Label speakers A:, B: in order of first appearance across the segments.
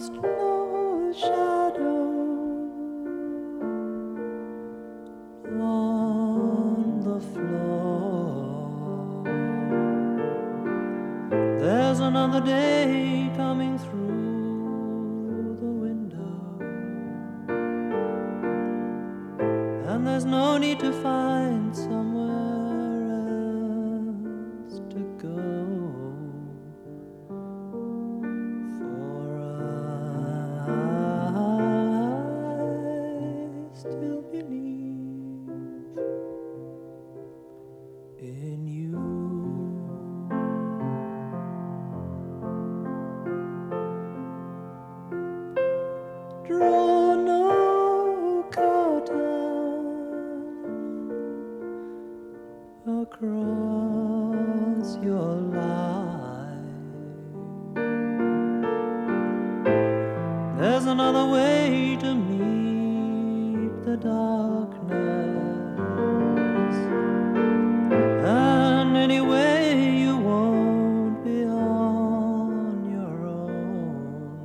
A: cast no shadow on the floor. There's another day coming through the window, and there's no need to find somewhere else to go. For I still believe in you. Draw no curtain across your life. There's another way to meet the darkness, and anyway you won't be on your own.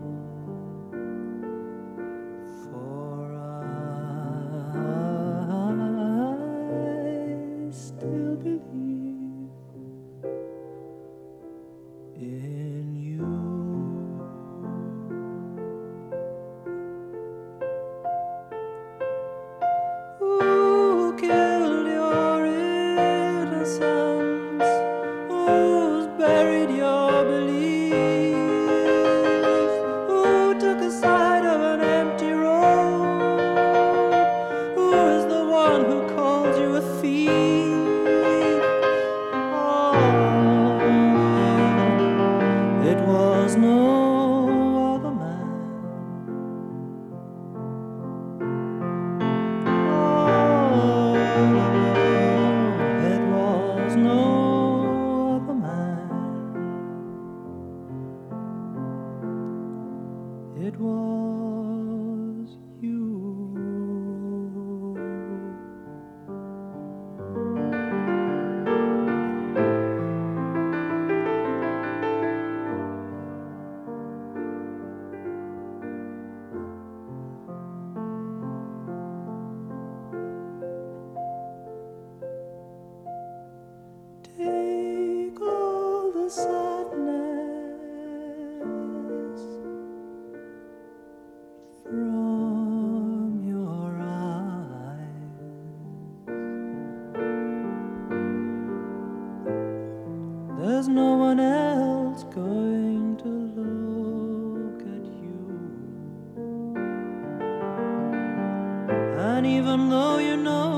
A: For I still believe in you. Who killed your innocence? Who's buried your belief? Who took a side of an empty road? Who is the one who called you a thief? Oh, it was no other man. It was no other man. It was you. Take all the sadness from your eyes. There's no one else going to look at you, and even though you know